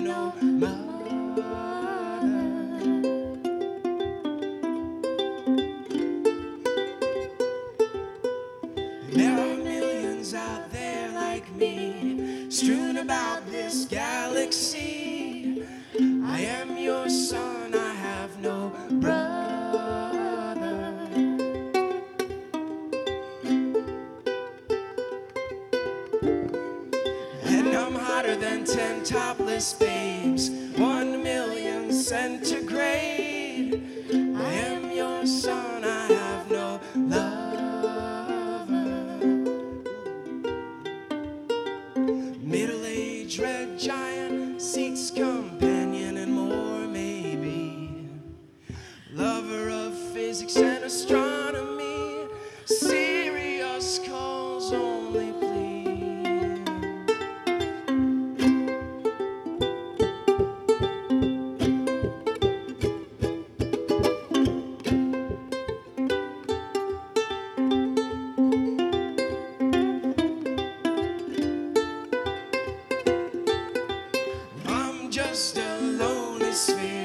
your mother. There are millions out there like me, strewn about this galaxy. I am your son, I have no brother. And I'm hotter than 10 topless babes, 1,000,000 centigrade. I am your son, I have no lover. Middle-aged red giant seeks companion and more maybe. Lover of physics and astronomy, serious calls only please. I'm just a lonely sphere.